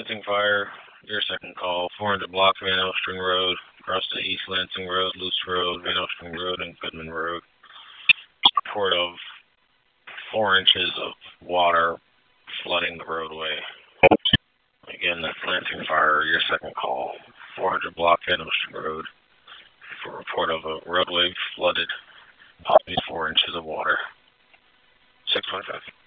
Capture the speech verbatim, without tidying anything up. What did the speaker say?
Lansing Fire, your second call. four hundred block Van Elstring Road, across the East Lansing Road, Luce Road, Van Elstring Road, and Goodman Road. Report of four inches of water flooding the roadway. Again, that's Lansing Fire, your second call. four hundred block Van Elstring Road, for report of a roadway flooded, possibly four inches of water. six one five.